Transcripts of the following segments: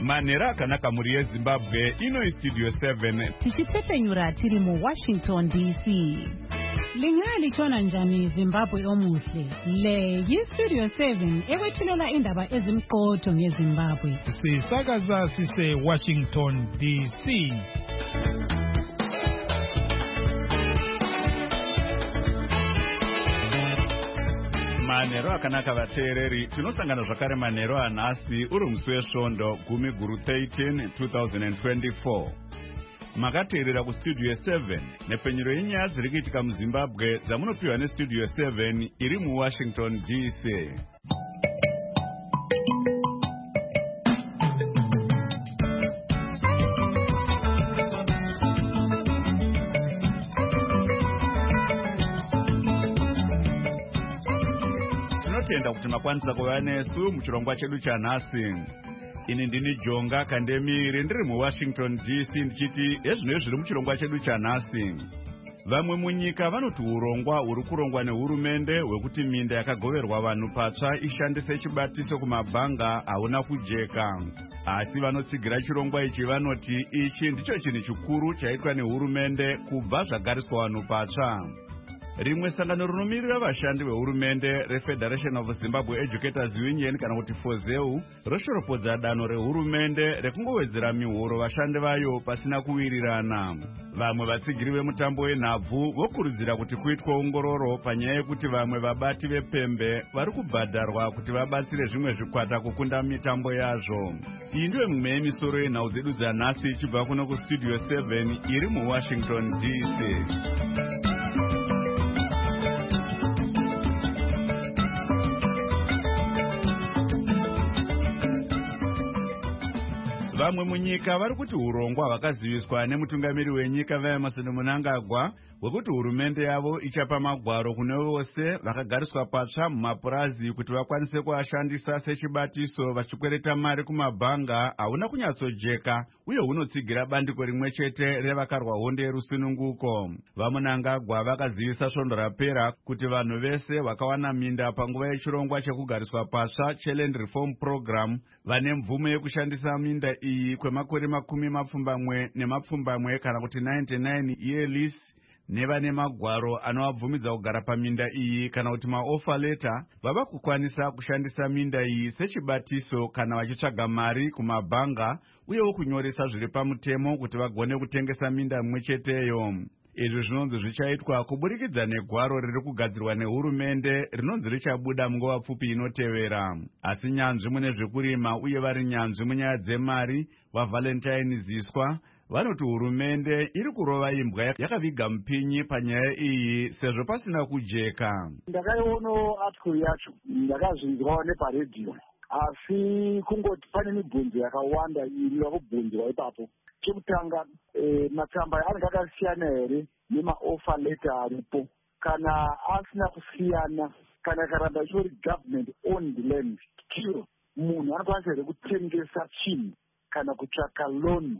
Manhero akanaka muri yeZimbabwe ino Studio 7 tichitsepenyura tiri mu Washington DC. Lingalitshona njani Zimbabwe omuhle? Le yiStudio 7 ekwethulela indaba ezimqotho ngeZimbabwe. Sisakaza sise Washington DC. Manhero akanaka vateereri, tinosangana zvakare manhero anhasi uri musi wesvondo 10/13 2024. Makateerera kuStudio 7 nepenyero yenyaya dziri kuitika muZimbabwe dzamunopiwa neStudio 7 iri muWashington DC. Tinotenda kuti makwanisa kuva nesu muchirongwa chedu chanhasi. Ini ndini Jonga Kandemiri ndiri muWashington DC ndichiti ezvino zviri muchirongwa chedu chanhasi. Vamwe munyika vanoti urongwa huri kurongwa nehurumende hwekuti minda yakagoverwa vanhu patsva ishandise chibatiso kumabhanga hauna kujeka. Asi vanotsigira chirongwa ichi vanoti ichi ndicho chinhu chikuru chaitwa nehurumende kubva zvagariswa vanhu patsva. Rimwe sangano rinomiririra vashandi vehurumende reFederation of Zimbabwe Educators Union kana kuti FOZEU roshoropodza danho rehurumende rekungowedzera mihoro vashandi vayo pasina kuwirirana. Vamwe vatsigiri vemutambo wenhabvu vokurudzira kuti kuitwe ongororo panyaya yekuti vamwe vabati vepembe vari kubhadharwa kuti vabatsire zvimwe zvikwata kukunda mitambo yazvo. Iyi ndiyo mimwe yemisoro yenhau dzedu dzanhasi ichibva kuno kuStudio 7 iri muWashington DC. Vamwe munyika vari kuti urongwa hwakaziviswa nemutungamiri wenyika vaEmerson Mnangagwa hwekuti hurumende yavo ichapa magwaro kune vose vakagariswa patsva mumapurazi kuti vakwanise kuashandisa sechibatiso vachikwereta mari kumabhanga hauna kunyatsojeka uye hunotsigira bandiko rimwe chete revakarwa honde yerusununguko. VaMnangagwa vakazivisa svondo rapera kuti vanhu vese vakawana minda panguva yechirongwa chekugariswa patsva cheLand Reform Program vane mvumo yekushandisa minda iyi kwemakore 20 kana kuti 99 year lease nevane magwaro anovabvumidza kugara paminda iyi kana kuti maoffer letter vava kukwanisa kushandisa minda iyi sechibatiso kana vachitsvaga mari kumabhanga uyewo kunyoresa zviri pamutemo kuti vagone kutengesa minda mumwe cheteyo. Izvi zvinonzi zvichaitwa kuburikidza negwaro riri kugadzirwa nehurumende rinonzi richabuda munguva pfupi inotevera. Asi nyanzvi mune zvekurima uye vari nyanzvi munyaya dzemari vaValentine Ziswa vanoti hurumende iri kurova imbwa yakaviga mupinyi panyaya iyi sezvo pasina kujeka. Ndakaiono article yacho ndakazvinzwawo neparedhiyo, asi kungoti pane mibvunzo yakawanda iri yakubvunzwa ipapo. Chekutanga, matsamba anenge akasiyana here nemaoffer letter aripo? Kana asina kusiyana, kana karamba ichori government owned land, still munhu anokwanisa here kutengesa chinhu kana kutsvaka loan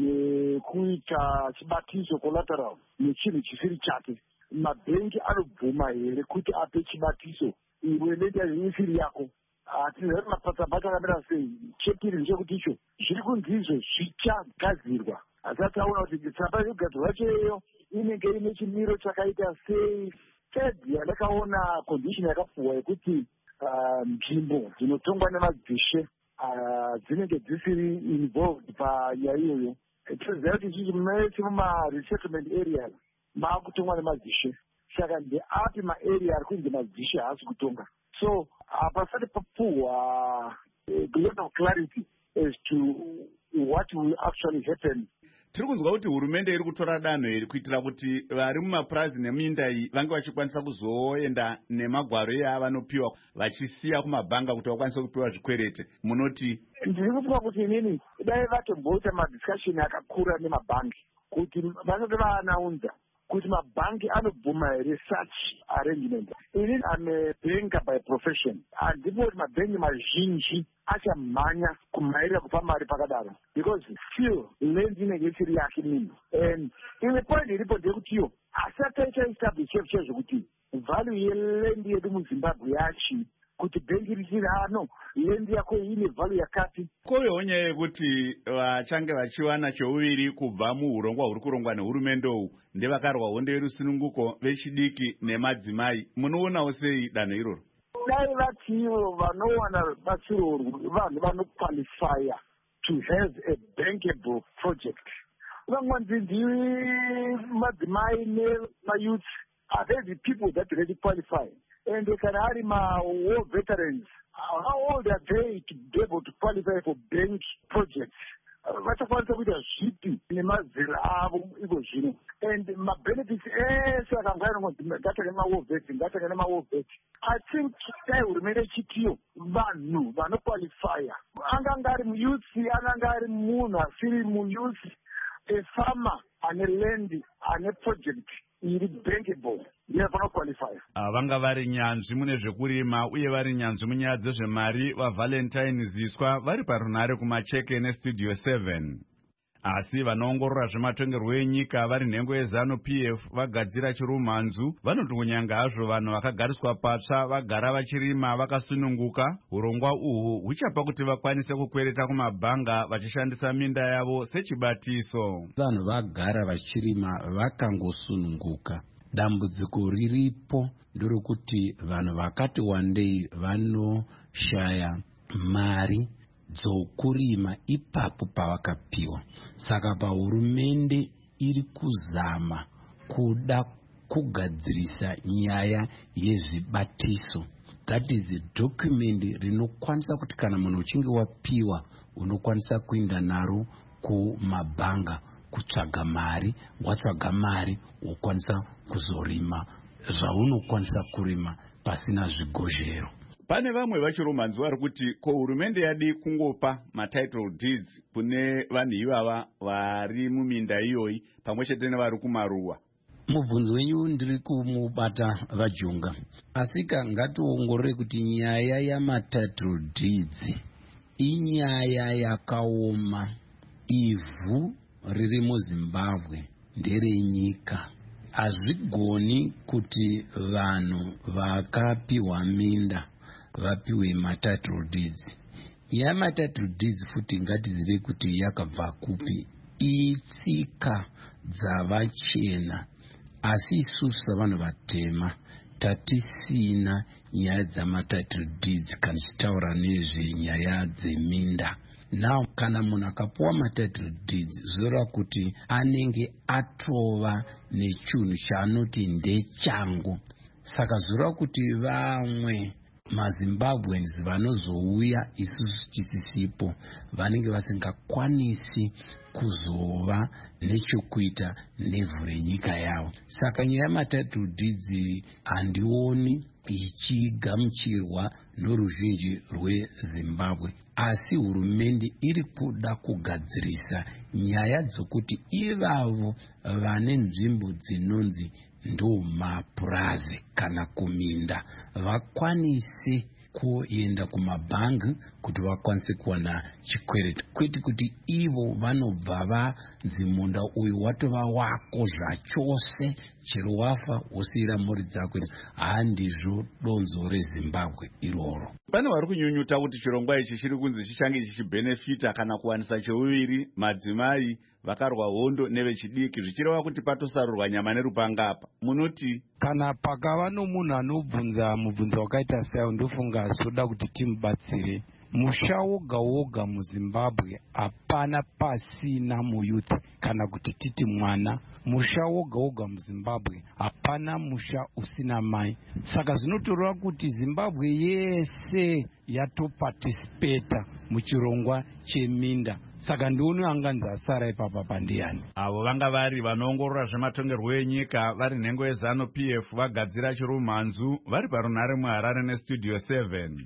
nekuita chibatiso collateral nechinhu chisiri chake? Mabhengi anobvuma here kuti ape chibatiso iwe lenda isiri yako? Tinzati matsamba akamira sei? Chepiri ndechekuti icho zviri kunzi izvo zvichagadzirwa. Asati aona kuti tsamba yekugadzirwa cheyo inenge ine chimiro chakaita sei. Third, yandakaona condition yakapuwa yekuti nzvimbo dzinotongwa nemadzishe dzinenge dzisiri involved panyaya iyoyo. Tinoziva kuti ichichi mese muma-resettlement areas maakutongwa nemadzishe. Saka ndeapi maarea ari kunzi madzishe haasi kutonga? So pasati papuhwa a lot of clarity as to what will actually happen. Tiri kunzwa kuti hurumende iri kutora danho iri kuitira kuti vari mumapurazi neminda iyi vange vachikwanisa kuzoenda nemagwaro avanopiwa vachisiya kumabhanga kuti vakwanise kupiwa zvikwerete. Munoti? Ndiri kufunga kuti inini dai vatomboita madiscussion akakura nemabhangi kuti vasati vaanaunza kuti mabhangi anobvuma here such arrangement. Inini am a banker by profession. Handiko kuti mabhengi mazhinji achamhanya kumairira kupa mari pakadaro, because still land inenge isiri yake munhu. And imwe point iripo ndeyekutiyo asati aita establish chezvo kuti value yeland yedu muZimbabwe yachi kuti bhengi richiri hano lendi yako ine vhalue yakati. Kovewo nyaya yekuti vachange vachiwana cheuviri kubva muurongwa huri kurongwa nehurumende uhu ndevakarwa hondo yerusununguko vechidiki nemadzimai, munoonawo sei danho iroro? Dai vati ivo vanowana batsiro vanhu vanoqualifya to have a bankable project. Vamwanzi madzimai nemayouth are they the people that really qualify? And they can have war veterans. How old are they to be able to qualify for bank projects? Vachakwanisa kuita zvipi nemazera avo iko zvino, and mabenefits ese akangainongonzi ngatsvake nemawo vet. I think dai hurumende ichitiyo vanhu vanoqualifya, angange ari muyouth, angange ari munhu asiri muyouth, a farmer ane land ane project iri bankable ndiyafana qualify. Vanga vari nyanzvi mune zvekurima uye vari nyanzvi munyaya dzezvemari, vavalentine ziswa vari parunhare kumacheke nestudio 7. Asi vanoongorora zvematongerwo enyika vari nhengo yeZanu PF vagadzira chirumhanzu vanoti kunyanga hazvo vanhu vakagariswa patsva vagara vachirima vakasununguka, urongwa uhwu huchapa kuti vakwanise kukwereta kumabhanga vachishandisa minda yavo sechibatiso. Vanhu vagara vachirima vakangosununguka. Dambudziko riripo nderekuti vanhu vakati wandei vanoshaya mari dzokurima ipapo pavakapiwa. Saka pahurumende iri kuzama kuda kugadzirisa nyaya yezvibatiso, that is a document rinokwanisa kuti kana munhu uchinge wapiwa unokwanisa kuenda naro kumabhanga kutsvaga mari, watsvaga mari wokwanisa kuzorima zvaunokwanisa kurima pasina zvigozhero. Pane vamwe vachirumhanzi vari kuti ko hurumende yadi kungopa matitle deeds kune vanhu ivava vari muminda iyoyi pamwe chete nevari kumaruwa. Mubvunzo wenyu ndiri kumubata vaJunga, asika ngationgorore kuti nyaya yamatitle deeds inyaya yakaoma. Ivhu riri muZimbabwe nderenyika. Hazvigoni kuti vanhu vakapiwa minda vapiwe matitle deeds. Nyaya matitle deeds futi ngatizive kuti yakabva kupi. Itsika dzavachena, asi isusu savanhu vatema tatisina nyaya dzamatitle deeds kana tichitaura nezvenyaya dzeminda. Now kana munhu akapuwa matitle deeds zvoreva kuti anenge atova nechunhu chaanoti ndechangu. Saka zvoreva kuti vamwe maZimbabweans vanozouya isusu tisisipo vanenge vasingakwanisi kuzova nechekuita nevhu renyika yavo. Saka nyaya yamatitle deeds handioni ichigamuchirwa noruzhinji rweZimbabwe, asi hurumende iri kuda kugadzirisa nyaya dzokuti ivavo vane nzvimbo dzinonzi ndomapurazi kana kuminda vakwanise kuenda kumabhangi kuti vakwanise kuwana chikwereti, kwete kuti ivo vanobva vanzi munda uyu watova wako zvachose, chero wafa wosiyira mhuri dzako. Handizvo donzo reZimbabwe iroro. Pane vari kunyunyuta kuti chirongwa ichi chiri kunzi chichange chichibhenefita kana kuwanisa cheuviri madzimai vakarwa hondo nevechidiki, zvichireva kuti patosarurwa nyama nerupanga apa. Munoti kana pakava nomunhu anobvunza mubvunzo wakaita sayo, ndofunga zvoda kuti timubatsire. Musha woga woga muZimbabwe hapana pasina muyuthi kana kuti titi mwana. Musha woga woga muZimbabwe hapana musha usina mai. Saka zvinotoreva kuti Zimbabwe yese yatoparticipata muchirongwa cheminda. Saka ndioni anganzi asara ipapa pandiani. Avo vanga vari vanoongorora zvematongerwo enyika vari nhengo yeZanu PF vagadzira chirumhanzu vari parunhare muHarare nestudio 7.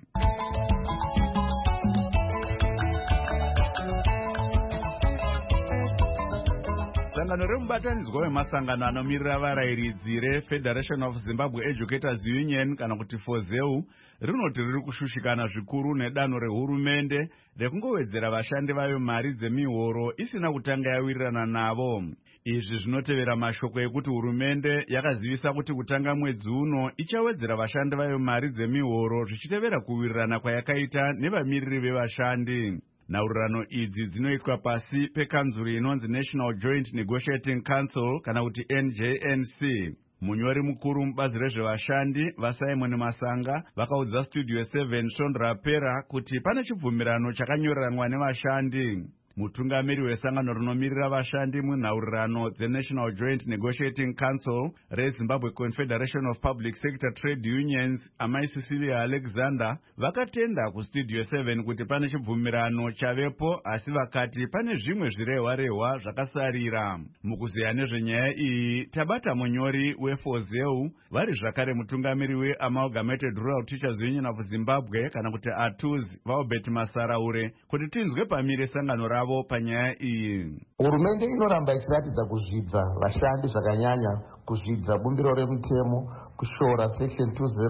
sangano remubatanidzwa wemasangano anomirira varayiridzi reFederation of Zimbabwe Educators Union kana kuti FOZEU rinoti riri kushushikana zvikuru nedanho rehurumende rekungowedzera vashandi vayo mari dzemihoro isina kutanga yawirirana navo. Izvi zvinotevera mashoko ekuti hurumende yakazivisa kuti kutanga mwedzi uno ichawedzera vashandi vayo mari dzemihoro zvichitevera kuwirirana kwayakaita nevamiriri vevashandi. Nhaurirano idzi dzinoitwa pasi pekanzuri inonzi National Joint Negotiating Council kana kuti NJNC. Munyori mukuru mubazi rezvevashandi vaSimon Masanga vakaudza Studio 7 Svonde Rapera kuti pane chibvumirano chakanyoreranwa nevashandi. Mutungamiri wesangano rinomirira vashandi munhaurirano dzeNational Joint Negotiating Council reZimbabwe Confederation of Public Sector Trade Unions Amai Cecilia Alexander vakatenda kuStudio 7 kuti pane chibvumirano chavepo, asi vakati pane zvimwe zvirehwa-rehwa zvakasarira. Mukuzeya nezvenyaya iyi tabata munyori weFOZEU vari zvakare mutungamiri weAmalgamated Rural Teachers Union of Zimbabwe kana kuti ATUZ Vaobert Masaraure kuti tinzwe pamire sangano ravo panyaya iyi. Hurumende inoramba ichiratidza kuzvidza vashandi zvakanyanya, kuzvidza bumbiro remutemo, kushora section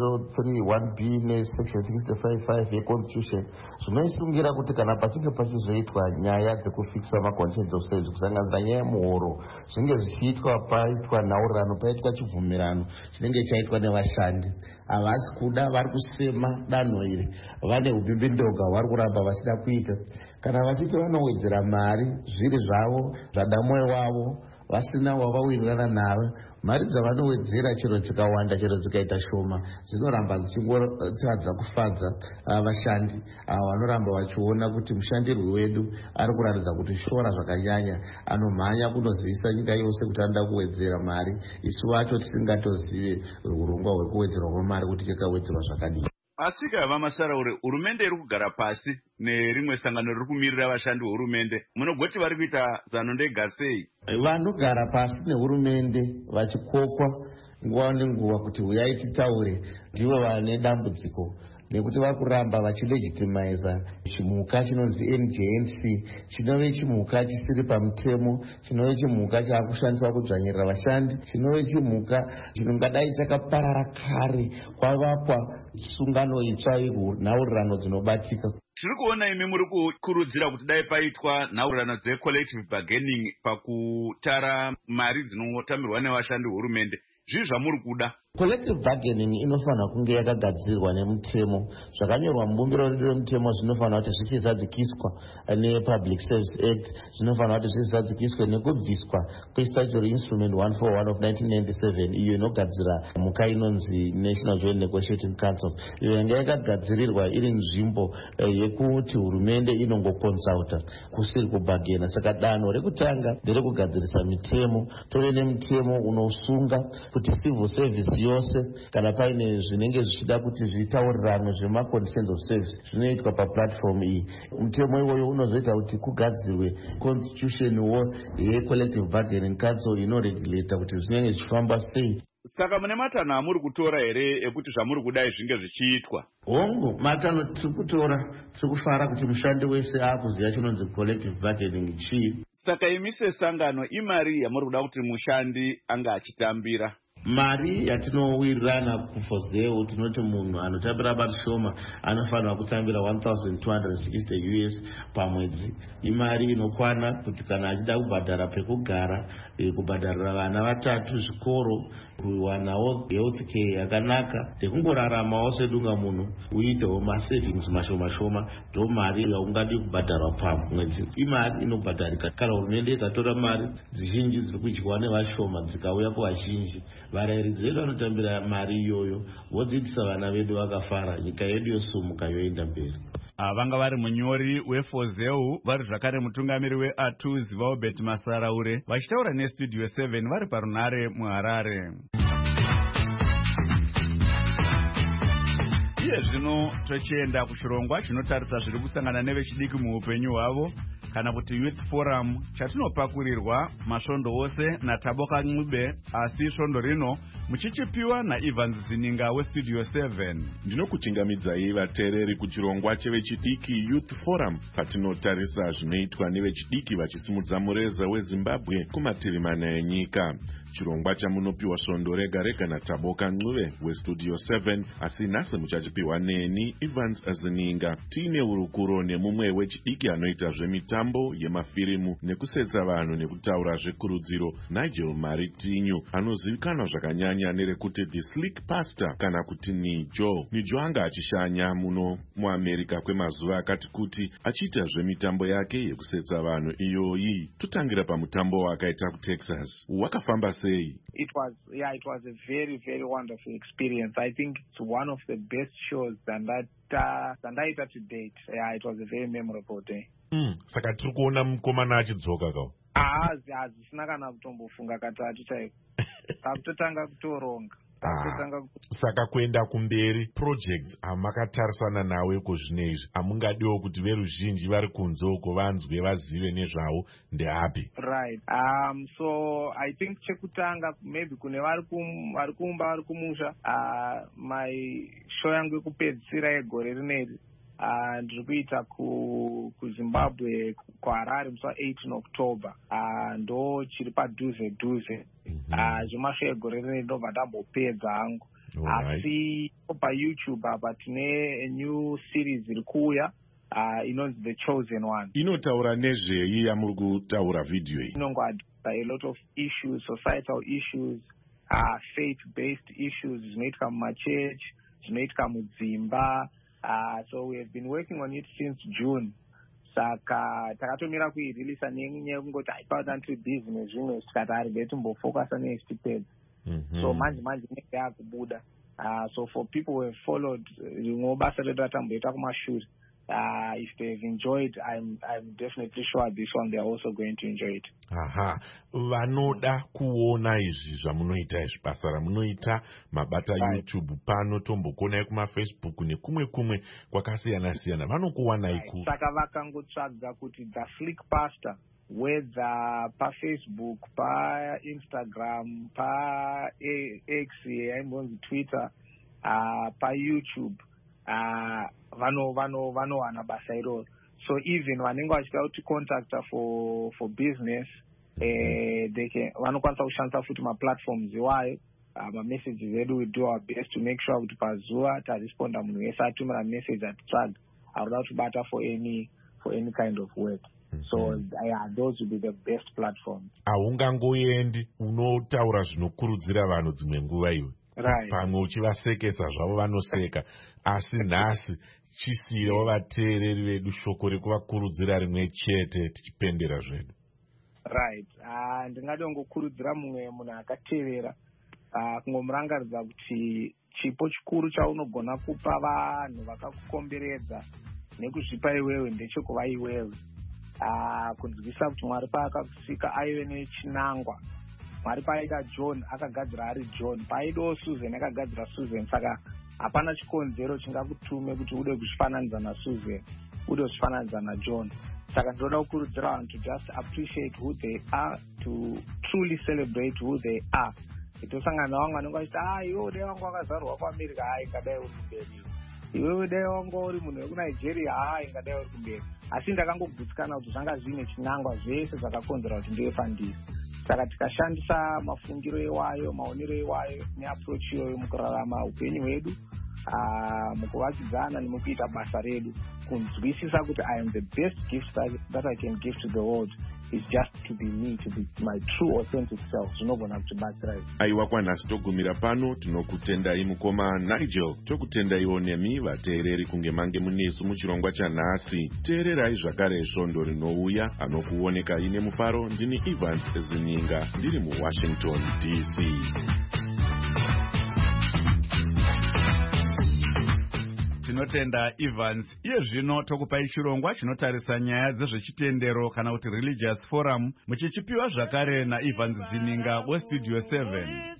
2031B nesection 655 yeconstitution zvinoisungira kuti kana pachinge pachizoitwa nyaya dzekufixwa maconditions of service kusanganisira nyaya yemuhoro zvinge zvichiitwa paitwa nhaurirano, paitwa chibvumirano chinenge chaitwa nevashandi. Havasi kuda, vari kusema danho iri, vane ubimbindoga vari kuramba vachida kuita. Kana vachiti vanowedzera mari zviri zvavo zvada mwoyo wavo vasina wavawirirana nawe, mari dzavanowedzera chero dzikawanda chero dzikaita shoma dzinoramba dzichingotadza kufadza vashandi vanoramba vachiona kuti mushandirwi wedu ari kuratidza kuti shora zvakanyanya, anomhanya kunozivisa nyika yose kuti anoda kuwedzera mari, isu vacho tisingatozive urongwa hwekuwedzerwa kwemari kuti yakawedzerwa zvakadii. Asika vaMasaraure, hurumende iri kugara pasi nerimwe sangano riri kumirira vashandi vehurumende, munogoti vari kuita zano ndega sei? Vanogara pasi nehurumende vachikokwa nguva nenguva kuti uyai titaure, ndivo vane dambudziko nekuti vakuramba vachilegitimiza chimuka chinonzi NJNC, chinove chimuka chisiri pamutemo, chinove chimuka chaakushandiswa kudzvanyirira vashandi, chinove chimuka chinongadai chakaparara kare kwavakwa sungano itsva yenhaurirano dzinobatika. Tiri kuona imi muri kukurudzira kuti dai paitwa nhaurirano dzecollective bargaining pakutara mari dzinotambirwa nevashandi vehurumende. Zvii zvamuri kuda? Collective bargaining inofanira kunge yakagadzirwa nemutemo, zvakanyorwa mubumbiro remutemo zvinofanira kuti zvichizadzikiswa nePublic Service Act, zvinofanira kuti zvichizadzikiswe nekubviswa kwestatutory instrument 141 of 1997 iyo inogadzira muka inonzi National Joint Negotiating Council. Iyo yanga yakagadzirirwa iri nzvimbo yekuti hurumende inongokonsulta kusiri kubhagena. Saka danho rekutanga nderekugadzirisa mitemo, tove nemutemo unosunga kuti civil service yose kana paine zvinenge zvichida kuti zvitauriranwe zvemaconditions of service zvinoitwa paplatform iyi. Mutemo iwoyo unozoita kuti kugadzirwe constitution yecollective bargaining council inoregulata kuti zvinenge zvichifamba sei. Saka mune matanho amuri kutora here ekuti zvamuri kudai zvinge zvichiitwa? Hongu, matanho tiri kutora, tiri kufara kuti mushandi wese aakuziva chinonzi collective bargaining chii. Saka imi sesangano imari yamuri kuda kuti mushandi anga achitambira? Mari yatinowirirana kuFOZEU tinoti munhu anotambira bari shoma anofanira kutambira 1260 US pamwedzi. Imari inokwana kuti kana achida kubhadhara pekugara, kubhadharira vana vatatu zvikoro, kuwanawo health care yakanaka, nekungoraramawo sedunga munhu, uitewo masavings mashoma-shoma, ndo mari yaungadi kubhadharwa pamwedzi. Imari inobhadharika. Kana hurumende ikatora mari dzizhinji dziri kudyiwa nevashoma dzikauya kuvazhinji, varayiridzi vedu vanotambira mari iyoyo, vodzidzisa vana vedu vakafara, nyika yedu yosumuka yoenda mberi. Vanga vari munyori weFOZEU vari zvakare mutungamiri weATUZ Vaobert Masaraure vachitaura neStudio 7 vari parunhare muHarare. Iye zvino tochienda kuchirongwa chinotarisa zviri kusangana nevechidiki muupenyu hwavo kana kuti Youth Forum chatinopakurirwa masvondo ose naTaboka Ncube, asi svondo rino muchichipiwa naEvans Zininga westudio 7. Ndinokuchingamidzai vateereri kuchirongwa chevechidiki Youth Forum, patinotarisa zvinoitwa nevechidiki vachisimudza mureza weZimbabwe kumativi mana enyika. Chirongwa chamunopiwa svondo rega rega naTaboka Ncube westudio 7, asi nhasi muchachipiwa neni Evans Zininga, tiine urukuro nemumwe wechidiki anoita zvemitambo yemafirimu nekusetsa vanhu nekutaura zvekurudziro, Nigel Maritinho, anozivikanwa zvakanyanya nerekuti The Slick Pastor kana kuti Nijo. Nijo anga achishanya muno muAmerica kwemazuva akati kuti achiita zvemitambo yake yekusetsa vanhu iyoyi. Totangira pamutambo wakaita kuTexas. Wakafamba sei? It was a very, very wonderful experience. I think it's one of the best shows Zandaita to date. Yeah, it was a very memorable day. Saka tiri kuona mukomana achidzoka kawo. Hazvisina kana kutombofunga katatu chaiko. Takutotanga kutoronga. Saka kuenda kumberi projects amakatarisana nawe kozvinezvi amungadiwo kuti veruzhinji vari kunze uko vanzwe vazive nezvavo ndeapi? Right. So I think chekutanga maybe kune vari kumba vari kumusha, my show yangu yekupedzisira yegore rineri ndiri kuita kuZimbabwe kuHarare musi wa8 October. Ndo chiri padhuze zvemasho egore rineri ndobva ndambopedza hangu. Asi paYouTube apa tine new series iri kuuya inonzi The Chosen One. Inotaura nezvei yamuri kutaura video iyi? Inongwada a lot of issues, societal issues, faith-based issues zvinoitika mumachechi, zvinoitika mudzimba. So we have been working on it since June. Saka takatomira kuireleasa nenyaya yekungoti haipauta tiri busy nezvimwe tikati harigei timbofocusa nezvitipedza. So manje inenge yakubuda. So for people who have followed rimwe basa redu ratamboita kumashure, if they've enjoyed, I'm definitely sure this one they're also going to enjoy it. Vanoda kuona izvi zvamunoita izvi basa ramunoita mabata YouTube pano tombokonai kumaFacebook nekumwe kwakasiyana vanokuwanai ku? Saka vakangotsvaga kuti The Slick Pastor, whether paFacebook, paInstagram, paX yaimbonzi Twitter, paYouTube, vanowana basa iroro. So even vanenge vachida kuti contacta for business, they can vanokwanisa kushandisa futi maplatforms iwayo. Messages edu we do our best to make sure kuti pazuva taresponda munhu wese atumira message atitsvaga arikuda kutibata for any kind of work. So those would be the best platforms. Haungangoendi unotaura zvinokurudzira vanhu dzimwe nguva iwe. Right. Pamwe uchivasekesa zvavo vanoseka, asi nhasi chisiyawo vateereri vedu shoko rekuvakurudzira rimwe chete tichipendera zvedu. Right. Ndingada kungokurudzira mumwe munhu akatevera kungomurangaridza kuti chipo chikuru chaunogona kupa vanhu vakakukomberedza nekuzvipa iwewe ndechekuva iwewe. Kunzwisa kuti Mwari paakakusika aive nechinangwa. Mwari paaida John akagadzira ari John, paaidawo Susan akagadzira Susan. Saka hapana chikonzero chingakutume kuti ude kuzvifananidza naSusan, ude kuzvifananidza naJohn. Saka ndinoda kukurudzira vanhu to just appreciate who they are, to truly celebrate who they are. Itosangana navamwe vanenge vachiti iwewe dai wangu wakazvarwa kuAmerica, ingadai uri kumberi. Iwewe dai wangu uri munhu wekuNigeria, ingadai uri kumberi. Asi ndakangogutsikana kuti zvanga zvine chinangwa zvese zvakakonzera kuti ndive pandiri. Saka tikashandisa mafungiro iwayo, maonero iwayo neapproach iyoyo mukurarama upenyu hwedu, mukuvakidzana nemukuita basa redu, kunzwisisa kuti I am the best gift that I can give to the world is just to be me, to be my true authentic self. Zvinogona kutibatsira. Aiwa kwanhasi togumira pano, tinokutendai mukoma Nigel, tokutendaiwo nemi vateereri kunge mange munesu muchirongwa chanhasi. Teererai zvakare svondo rinouya, anokuoneka ine mufaro. Ndini Evans Zininga, ndiri muWashington DC. Tinotenda Evans. Iye zvino tokupai chirongwa chinotarisa nyaya dzezvechitendero kana kuti religious forum, muchichipiwa zvakare naEvans Zininga westudio 7.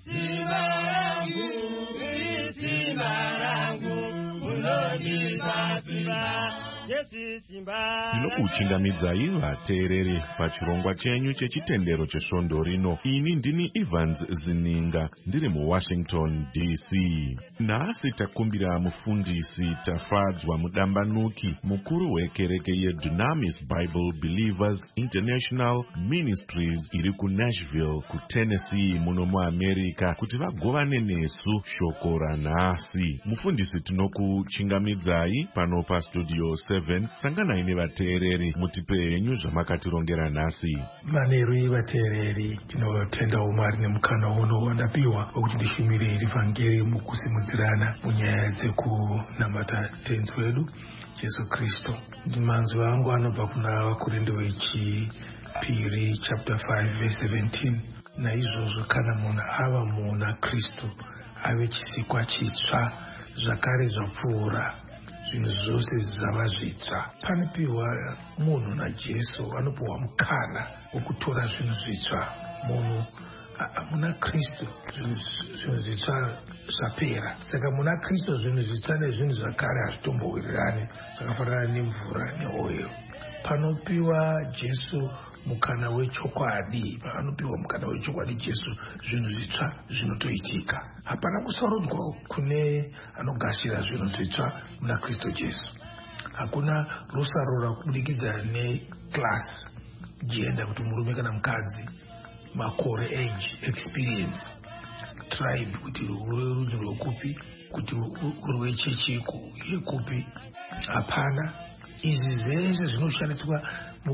Simba rangu, unonipa simba. ndinokuchingamidzai vateereri pachirongwa chenyu chechitendero chesvondo rino. Ini ndini Evans Zininga ndiri muWashington DC. Nhasi takumbira mufundisi Tafadzwa Mudambanuki, mukuru wekereke yeDunamis Bible Believers International Ministries iri kuNashville kuTennessee muno muAmerica kuti vagovane nesu shoko ranhasi. Mufundisi, tinokuchingamidzai pano pastudio 7. Sanganai nevateereri mutipe henyu zvamakatirongera nhasi. Maneri vateereri, tinotenda umwari nemukana uno wandapiwa wekuti ndishumire rivhangeri mukusimudzirana munyaya dzekunamata tenzi wedu Jesu Kristu. Manzwi angu anobva kuna Vakorinde wechipiri chapter 5 verse 17. Naizvozvo kana munhu ava muna Kristu ave chisikwa chitsva, zvakare zvapfuura zvinhu zvose zvava zvitsva. Panopiwa munhu naJesu anopiwa mukana wokutora zvinhu zvitsva. Munhu muna Kristu zvinhu zvitsva zvapera. Saka muna Kristu zvinhu zvitsva nezvinhu zvakare hazvitombowirirani, zvakafanana nemvura neoyo. Panopiwa Jesu mukana wechokwadi, panopiwa mukana wechokwadi Jesu, zvinhu zvitsva zvinotoitika. Hapana kusarudzwa kune anogashira zvinhu zvitsva muna Kristu Jesu. Hakuna rusarura kubudikidza neclass, gender, kuti murume kana mukadzi, makore, age, experience, tribe, kuti uri rudzi rwekupi, kuti uri wechechi yekupi. Hapana. Izvi zvese zvinoshandiswa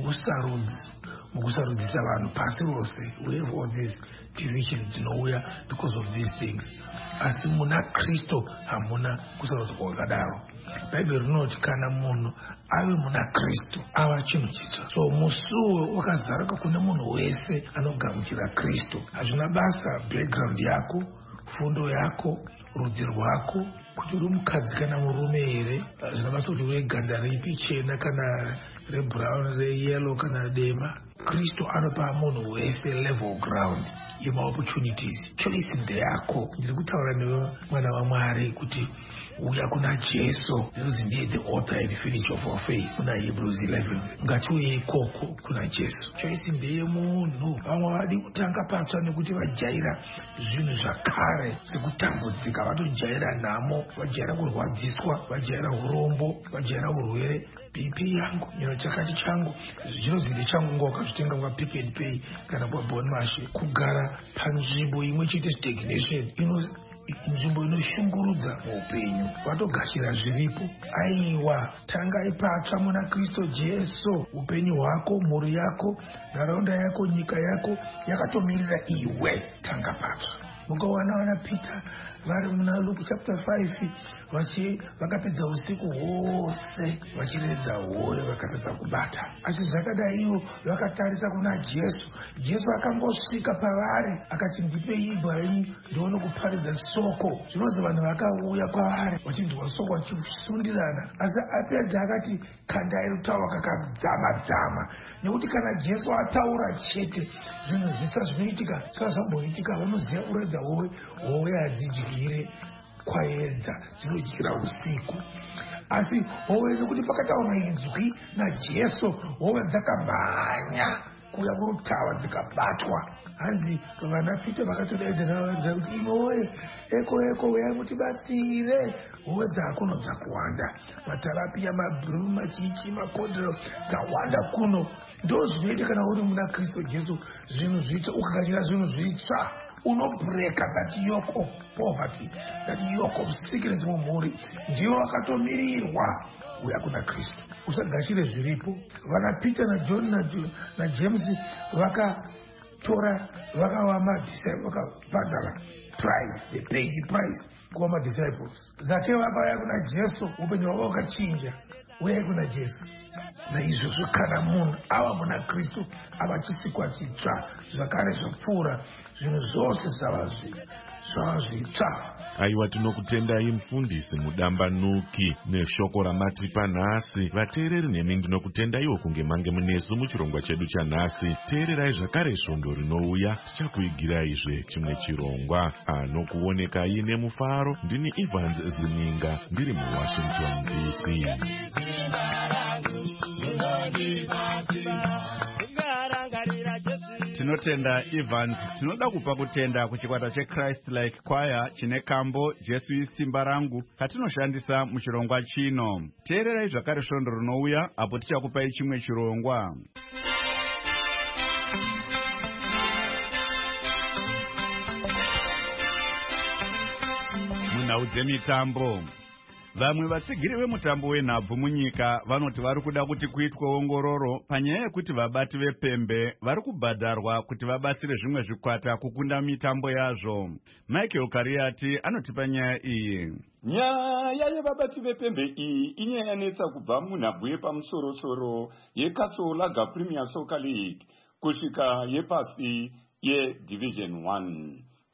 mukusarudzisa vanhu pasi rose. We have all these divisions dzinouya because of these things. Asi muna Kristu hamuna kusarudzwa kwakadaro. Bhaibheri rinoti kana munhu ave muna Kristu ava chinhu chitsva. So musuwo wakazaruka kune munhu wese anogamuchira Kristu. Hazvina basa background yako, fundo yako, rudzi rwako, kuti uri mukadzi kana murume here. Hazvina basa kuti uri ganda ripi, chena kana rebrown, reyellow kana dema. Kristu anopa munhu wese level ground yemaopportunities. Choice ndeyako. Ndiri kutaura newe mwana waMwari kuti uya kuna Jesu, ndinozi ndiye the author and finisher of our faith, kuna Hebrews 11. Ngatiuye ikoko kuna Jesu. Choice ndeye munhu. Vamwe vadi kutanga patsva nekuti vajaira zvinhu zvakare sekutambudzika, vatojaira nhamo, vajaira kurwadziswa, vajaira urombo, vajaira urwere. BP yangu, chakati changu, zvinozinde changu ngo wakazvitenga kwa Pick and Pay kana kwa Bonmash. Kugara panzvimbo imwe chete stagnation, nzvimbo inoshungurudza muupenyu, watogashira zviripo. Aiwa, tanga ipatsva muna Kristu Jesu. Upenyu hwako, mhuri yako, nharaunda yako, nyika yako yakatomirira iwe. Tanga patsva. Mukawana Peter vari muna Luke chapter 5 vakapedza usiku hwose vachiredza hoyo, vakatadza kubata. Asi zvakadai ivo vakatarisa kuna Jesu. Jesu akangosvika pavari akati, ndipei Ibrahim ndione kuparidza soko. Zvinozi vanhu vakauya kwavari vachinzwa soko vachisundirana. Asi apedza akati, kandai rutaura kakadzama-dzama. Nekuti kana Jesu ataura chete, zvinhu zvitsva zvinoitika. Zvazvamboitika, vanoziva kuredza howe hadzidyire kwaedza, dzinodyira usiku. Asi howe nekuti pakataura inzwi naJesu, howe dzakamhanya kuuya kurutawa dzikabatwa. Hanzi vana Pita vakatodaidzira kuti imowe eko uyai mutibatsire. Howe dzakuno dzakuwanda, matarapia, mabhuru, machichi, makodhero dzawanda kuno. Ndo zvinoita kana uri muna Kristu Jesu, zvinhu zvitsva. Ukagashira zvinhu zvitsva, unobreka that yoke of poverty, that yoke of sickness mumhuri. Ndiyo wakatomirirwa uya kuna Kristu. Usagashire zviripo. Vana Peter naJohn naJames vakatora vakava madisciples, vakabhadhara price, they paid the price kuva madisciples. Zakeo akauya kuna Jesu, upenyu hwavo ukachinja. Uyai kuna Jesu. Naizvozvo kana munhu ava muna Kristu ava chisikwa chitsva, zvakare zvapfuura zvinhu zvose zvava zvitsva. Aiwa, tinokutendai mufundisi mudambanuki neshoko ramatiri panhasi. Vateereri nemi ndinokutendaiwo kunge mange munesu muchirongwa chedu chanhasi. Teererai zvakare svondo rinouya, tichakuigiraizve chimwe chirongwa. Anokuonekai nemufaro ndini Evans Zininga ndiri muWashington DC. Tinotenda Evans. Tinoda kupa kutenda kuchikwata cheChrist Like Choir chine kambo Jesu isimba rangu katinoshandisa muchirongwa chino. Teererai zvakare svondo rinouya apo tichakupai chimwe chirongwa. Munhau dzemitambo. Vamwe vatsigiri vemutambo wenhabvu munyika vanoti vari kuda kuti kuitwe ongororo panyaya yekuti vabati vepembe vari kubhadharwa kuti vabatsire zvimwe zvikwata kukunda mitambo yazvo. Michael Kariati anotipa nyaya iyi. Nyaya yevabati vepembe iyi inyaya yanetsa kubva munhabvu yepamusoro-soro yeKasolaga Premier Soccer League kusvika yepasi yeDivision 1.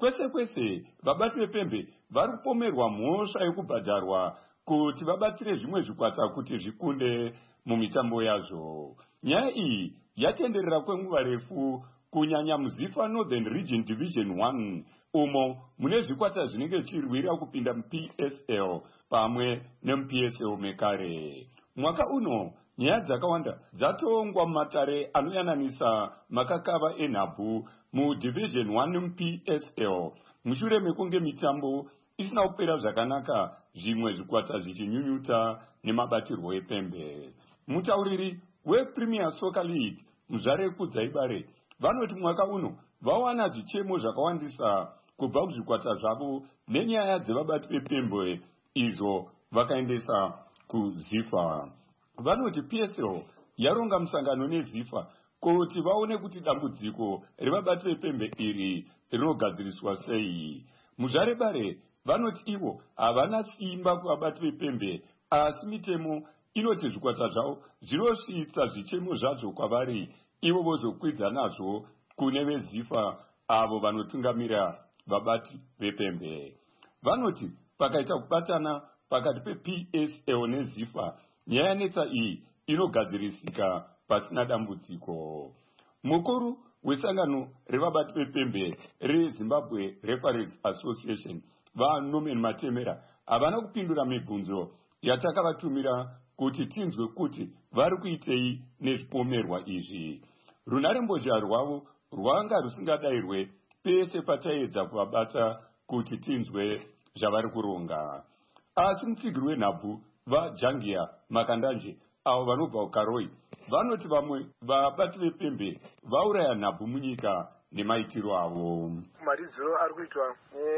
Kwese vabati vepembe vari kupomerwa mhosva yekubhadharwa kuti vabatsire zvimwe zvikwata kuti zvikunde mumitambo yazvo. Nyaya iyi yatenderera kwenguva refu kunyanya muZifa Northern Region Division 1 umo mune zvikwata zvinenge zvichirwira kupinda muPSL pamwe nemuPSL mekare. Mwaka uno nyaya dzakawanda dzatongwa mumatare anoyananisa makakava enhabvu muDivision 1 nemuPSL mushure mekunge mitambo isina kupera zvakanaka, zvimwe zvikwata zvichinyunyuta nemabatirwo epembe. Mutauriri wePremier Soccer League Muzvare Kudzaibare vanoti mwaka uno vawana zvichemo zvakawandisa kubva kuzvikwata zvavo nenyaya dzevabati vepembe izvo vakaendesa kuZifa. Vanoti PSL yaronga musangano neZifa kuti vaone kuti dambudziko revabati vepembe iri rinogadziriswa sei. Muzvare Bare vanoti ivo havana simba kuvabati vepembe, asi mitemo inoti zvikwata zvavo zvinosvitsa zvichemo zvadzo kwavari, ivo vozokwidza nazvo kune veZifa avo vanotungamira vabati vepembe. Vanoti pakaita kubatana pakati pePSL neZifa, nyaya yanetsa iyi inogadzirisika pasina dambudziko. Mukuru wesangano revabati vepembe reZimbabwe Referees Association vaNorman Matemera havana kupindura mibvunzo yatakavatumira kuti tinzwe kuti vari kuitei nezvipomerwa izvi. Runharembozha rwavo rwanga rusingadayirwe pese pataedza kuvabata kuti tinzwe zvavari kuronga. Asi mutsigiri wenhabvu vaJangia Makandanje avo vanobva kuKaroi vanoti vamwe vabati vepembe vauraya nhabvu munyika nemaitiro avo. Maridziro ari kuitwa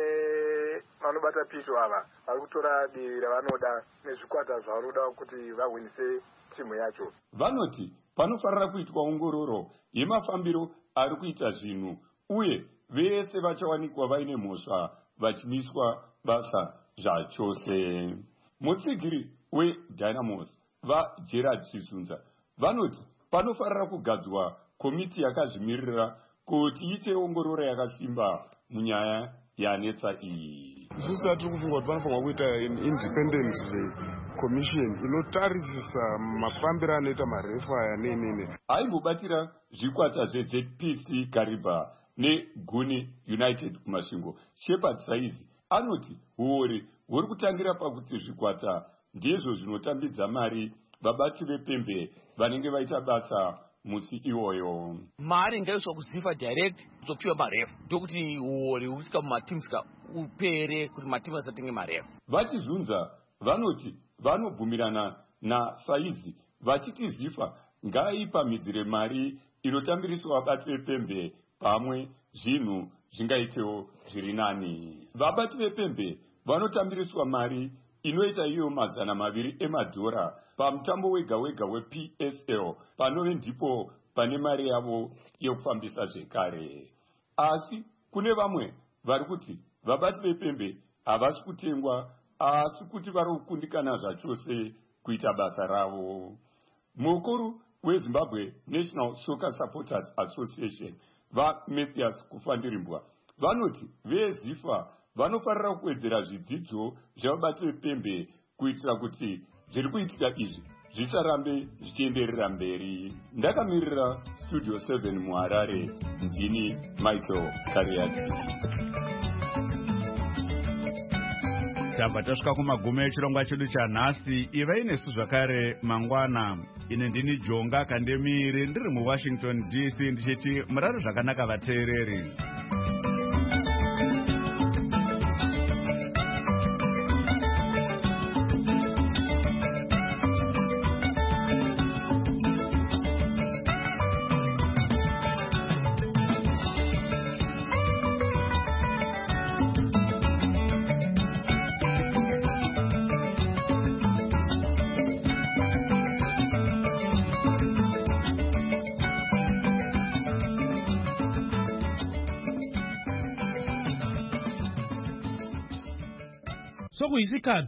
nevanobata pito ava vari kutora divi ravanoda nezvikwata zvavanoda kuti vahwinise timu yacho. Vanoti panofanira kuitwa ongororo yemafambiro ari kuita zvinhu uye vese vachawanikwa vaine mhosva vachimiswa basa zvachose. Mutsigiri weDynamos vaGerard Chizunza vanoti panofanira kugadzwa komiti yakazvimirira kuti iite ongororo yakasimba munyaya yanetsa iyi. Isusu tiri kufunga kuti panofanirwa kuita independent commission inotarisisa mafambiro anoita marefa aya nenene. Aimbobatira zvikwata zveZPC Kariba neGuni United kumasvingo, Shepard Saizi anoti huori huri kutangira pakuti zvikwata ndizvo zvinotambidza mari vabati vepembe vanenge vaita basa musi iwoyo. Mari ngaiswa kuZifa direct kuzopiwa marefu ndokuti uori husvika mumatimsika upere kuti matimu asatenge marefu. Vachizunza vanoti vanobvumirana naSaizi vachiti Zifa ngaipamhidzire mari inotambiriswa vabati vepembe pamwe zvinhu zvingaitewo zviri nani. Vabati vepembe vanotambiriswa mari inoita iyo $200 emadhora pamutambo wega wega wePSL panove ndipo pane mari yavo yekufambisa zvekare. Asi kune vamwe vari kuti vabati vepembe havasi kutengwa asi kuti vari kukundikana zvachose kuita basa ravo. Mukuru weZimbabwe National Soccer Supporters Association vaMathias Kufandirimbwa vanoti veZifa vanofarira kuwedzera zvidzidzo zvavabati vepembe kuitira kuti zviri kuitika izvi zvisarambe zvichienderera mberi. Ndakamirira Studio 7 muHarare, ndini Michael Kariati. Tabva tasvika kumagumo echirongwa chedu chanhasi. Ivai nesu zvakare mangwana. Ine ndini Jonga Kandemiri, ndiri muWashington DC, ndichiti murare zvakanaka vateereri. Sokuyisikhathi